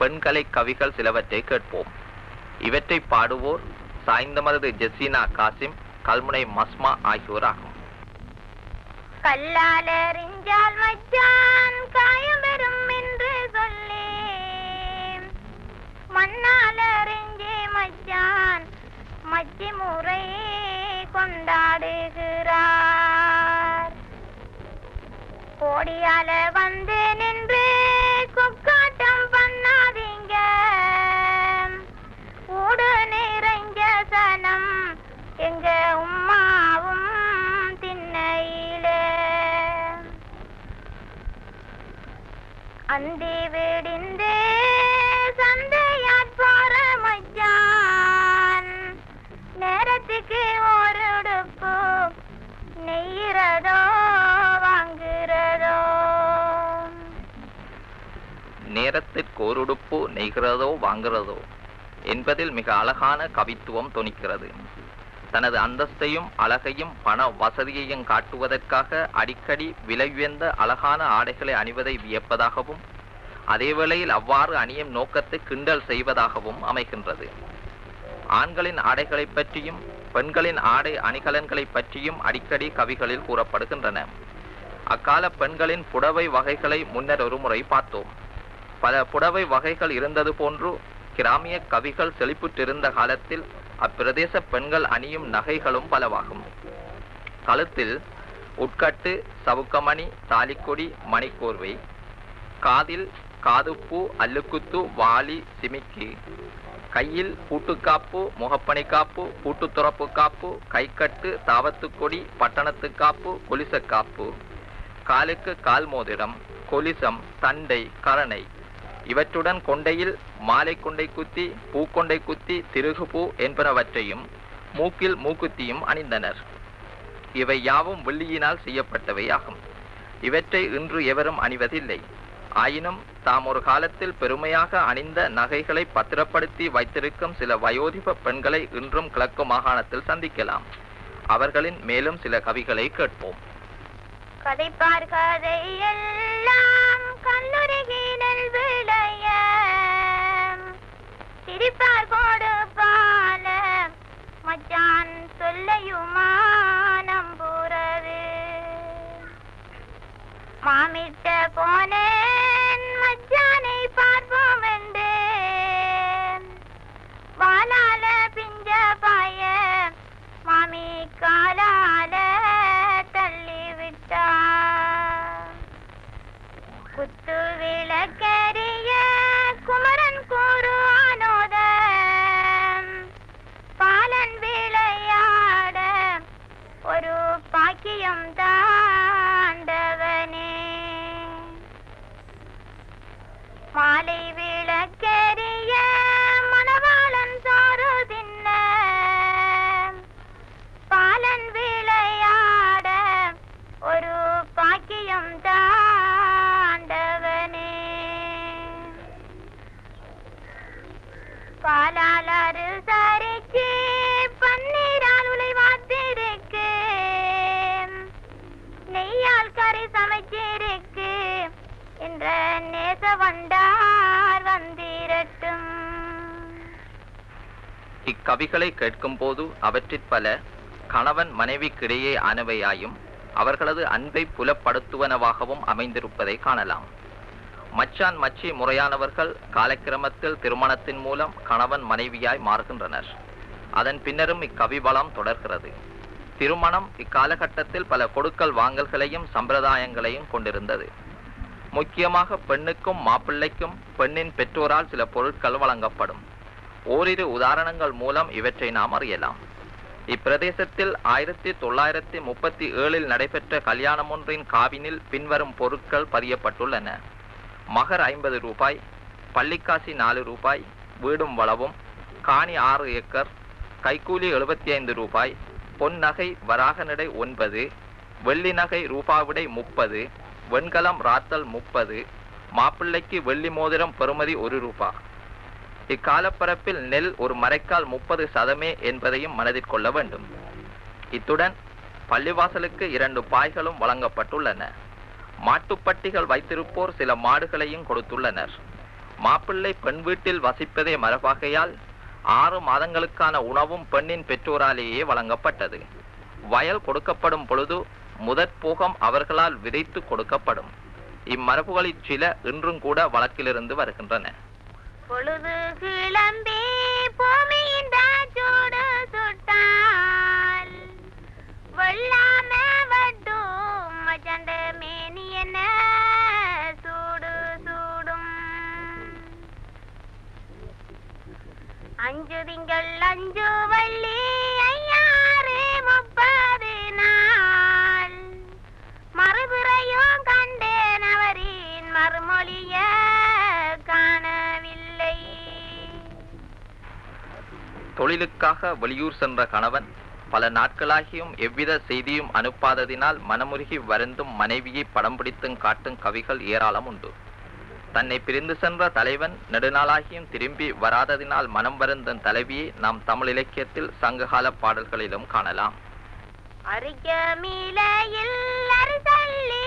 பெண்கலை கவிகள் சிலவற்றை கேட்போம். இவற்றை பாடுவோர் சாய்ந்தமருது ஜெசினா காசிம், கல்முனை மஸ்மா ஆகியோர் ஆகும். கல்லாலறிஞ்சால் மச்சான் காயம்பெறும் என்று சொல்லி, மண்ணாலறிஞ்சே மச்சான் மச்சி முறை கொண்டாடுகிறார். கோடியால வந்து நின்று கொக்காட்டம் பண்ணாதீங்க, ஊடு நிறைஞ்ச சனம் எங்க உம்மாவும் திண்ணையில. அந்தி விடிந்து சந்தையாட் போற மச்சான், நேரத்துக்கு ஒரு உடுப்பு நெய்கிறதோ வாங்குறதோ. நேரத்திற்கு ஒரு உடுப்பு நெய்கிறதோ வாங்குறதோ என்பதில் மிக அழகான கவித்துவம் தொனிக்கிறது. தனது அந்தஸ்தையும் அழகையும் பண வசதியையும் காட்டுவதற்காக அடிக்கடி விலை உயர்ந்த அழகான ஆடைகளை அணிவதை வியப்பதாகவும், அதேவேளையில் அவ்வாறு அணியும் நோக்கத்தை கிண்டல் செய்வதாகவும் அமைகின்றது. ஆண்களின் ஆடைகளை பற்றியும் பெண்களின் ஆடை அணிகலன்களை பற்றியும் அடிக்கடி கவிகளில் கூறப்படுகின்றன. அக்கால பெண்களின் புடவை வகைகளை முன்னர் ஒரு முறை பார்த்தோம். பல புடவை வகைகள் இருந்தது போன்று கிராமிய கவிகள் செழிப்புற்றிருந்த காலத்தில் அப்பிரதேச பெண்கள் அணியும் நகைகளும் பலவாகும். கழுத்தில் உட்கட்டு, சவுக்கமணி, தாலிக்கொடி, மணிக்கோர்வை, காதில் காதுப்பூ, அல்லுக்குத்து, வாளி, சிமிக்கி, கையில் பூட்டுக்காப்பு, முகப்பணிக்காப்பு, பூட்டுத்துறப்பு காப்பு, கைக்கட்டு, தாவத்துக்கொடி, பட்டணத்து காப்பு, கொலிசக்காப்பு, காலுக்கு கால் மோதிரம், கொலிசம், தண்டை, கரணை, இவற்றுடன் கொண்டையில் மாலை கொண்டை குத்தி, பூக்கொண்டை குத்தி, திருகுப்பூ என்பனவற்றையும் மூக்கில் மூக்குத்தியும் அணிந்தனர். இவை யாவும் வெள்ளியினால் செய்யப்பட்டவை ஆகும். இவற்றை இன்று எவரும் அணிவதில்லை. ஆயினும் தாம் ஒரு காலத்தில் பெருமையாக அணிந்த நகைகளை பத்திரப்படுத்தி வைத்திருக்கும் சில வயோதிப பெண்களை இன்றும் கிழக்கு மாகாணத்தில் சந்திக்கலாம். அவர்களின் மேலும் சில கவிகளை கேட்போம். கதைப்பார் கதை எல்லாம் கல்லுருகினல் விளைய, சிரிப்பார் கொடுப்பால மச்சான் சொல்லையுமா நம்புறது. மாமிட்ட போனேன் மச்சானை பார்ப்போம் என்று, வாளால பிஞ்ச பாய மாமி காலால குத்து விளக்கரிய குமரன் கூறுவானோத, பாலன் விளையாட ஒரு பாக்கியம் தாண்டவனே. மாலை விளக்கரிய மணவாளன் சோறு தின்ன, பாலன் விளையாட ஒரு பாக்கியம் தாண்டவனே. பாலாளரு சரிக்கு பன்னீரால் உலை வாத்திருக்கு, நெய்யால் கறி சமைச்சிருக்கு என்ற நேச வண்டார் வந்திரட்டும். இக்கவிகளை கேட்கும் போது அவற்றிற் பல கணவன் மனைவிக்கிடையே ஆனவையாயும் அவர்களது அன்பை புலப்படுத்துவனவாகவும் அமைந்திருப்பதை காணலாம். மச்சான் மச்சி முறையானவர்கள் காலக்கிரமத்தில் திருமணத்தின் மூலம் கணவன் மனைவியாய் மாறுகின்றனர். அதன் பின்னரும் இக்கவி வளம் தொடர்கிறது. திருமணம் இக்காலகட்டத்தில் பல கொடுக்கல் வாங்கல்களையும் சம்பிரதாயங்களையும் கொண்டிருந்தது. முக்கியமாக பெண்ணுக்கும் மாப்பிள்ளைக்கும் பெண்ணின் பெற்றோரால் சில பொருட்கள் வழங்கப்படும். ஓரிரு உதாரணங்கள் மூலம் இவற்றை நாம் அறியலாம். இப்பிரதேசத்தில் 1937 நடைபெற்ற கல்யாணம் ஒன்றின் காவினில் பின்வரும் பொருட்கள் பதியப்பட்டுள்ளன. மகர் 50 ரூபாய், பள்ளிக்காசி 4 ரூபாய், வீடும் வளவும், காணி 6 ஏக்கர், கைக்கூலி 75 ரூபாய், பொன் நகை வராக நடை 9, வெள்ளி நகை ரூபாவிடை 30, வெண்கலம் ராத்தல் 30, மாப்பிள்ளைக்கு வெள்ளி மோதிரம் பெறுமதி 1 ரூபாய். இக்காலப்பரப்பில் நெல் ஒரு மரைக்கால் 30 சதமே என்பதையும் மனதில் கொள்ள வேண்டும். இத்துடன் பள்ளிவாசலுக்கு 2 பாய்களும் வழங்கப்பட்டுள்ளன. மாட்டுப்பட்டிகள் வைத்திருப்போர் சில மாடுகளையும் கொடுத்துள்ளனர். மாப்பிள்ளை பெண் வீட்டில் வசிப்பதே மரபாகையால் 6 மாதங்களுக்கான உணவும் பெண்ணின் பெற்றோராலேயே வழங்கப்பட்டது. வயல் கொடுக்கப்படும் பொழுது முதற் போகம் அவர்களால் விதைத்து கொடுக்கப்படும். இம்மரபுகளில் சில இன்றும் கூட வழக்கிலிருந்து வருகின்றன. பொழுது கிளம்பி பூமியின் சூடு சுட்டால் வெள்ளாம வட்டும் மச்சண்ட மேனி என்ன சூடு சூடும். 5 திங்கள் 5 வள்ளி 6 30 நாள் மறுபுறையும் கண்டேன் அவரின் மறுமொழிய காணவில்லை. தொழிலுக்காக வெளியூர் சென்ற கணவன் பல நாட்களாகியும் எவ்வித செய்தியும் அனுப்பாததினால் மனமுருகி வருந்தும் மனைவியை படம் பிடித்தும் காட்டும் கவிகள் ஏராளம் உண்டு. தன்னை பிரிந்து சென்ற தலைவன் நெடுநாளாகியும் திரும்பி வராததினால் மனம் வருந்தும் தலைவியை நாம் தமிழ் இலக்கியத்தில் சங்ககால பாடல்களிலும் காணலாம். அரிக்கமிலையில் அரிசல்லி